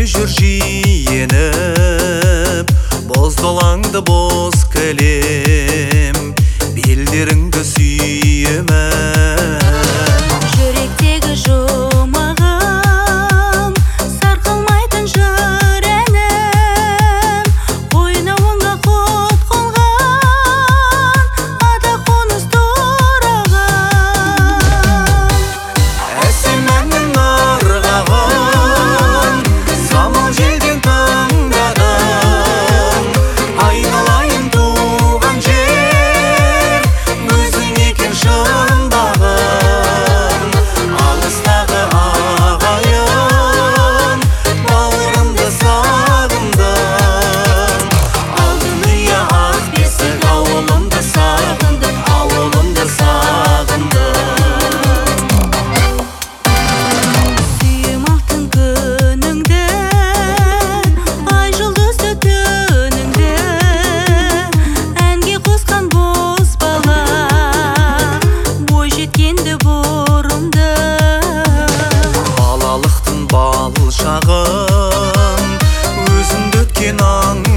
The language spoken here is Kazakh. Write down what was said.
жүр жиеніп, боз долаңды боз кілем, белдеріңді сүйемін. Жүректегі жұмағым, сарқылмайтын жыр әнім, ойнауыңа құт қонған, ада қоныс тұрағым. Әсем әннің ырғағын самал желден тыңдадым. Айналайын туған жер, өзің екен шындағым. Алыстағы ағайын, бауырымды сағындым. Алтын ұя ақ бесік, ауылымды сағындым, ауылымды сағындым. Сүйем алтын күніңді, ай жұлдызды түніңді, әнге қосқан боз бала, бой жеткенді бұрымды. Балалықтың бал шағын, өзіңді өткен аң